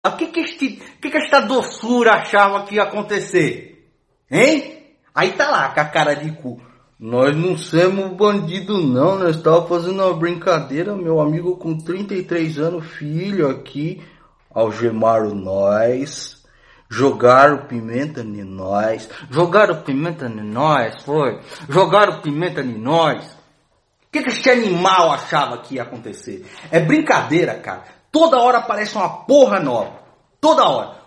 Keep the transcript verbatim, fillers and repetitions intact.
O que que, este, que que esta doçura achava que ia acontecer? Hein? Aí tá lá, com a cara de cu. Nós não somos bandido não, nós estávamos fazendo uma brincadeira, meu amigo com trinta e três anos, filho aqui, algemaram nós, jogaram pimenta em nós, jogaram pimenta em nós, foi, jogaram pimenta em nós. O que que esse animal achava que ia acontecer? É brincadeira, cara. Toda hora aparece uma porra nova. Toda hora.